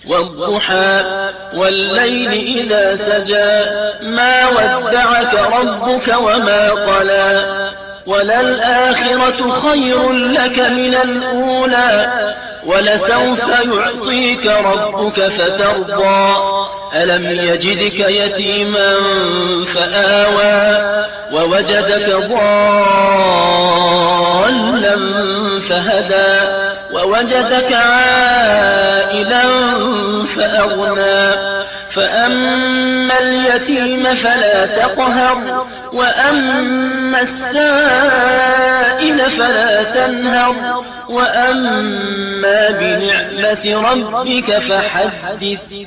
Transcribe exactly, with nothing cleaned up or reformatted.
والضحى والليل إذا سجى ما ودعك ربك وما قلى وللآخرة خير لك من الأولى ولسوف يعطيك ربك فترضى ألم يجدك يتيما فآوى ووجدك ضالا فهدى ووجدك عائلا فأغنى فأما اليتيم فلا تقهر وأما السائل فلا تنهر وأما بنعمة ربك فحدث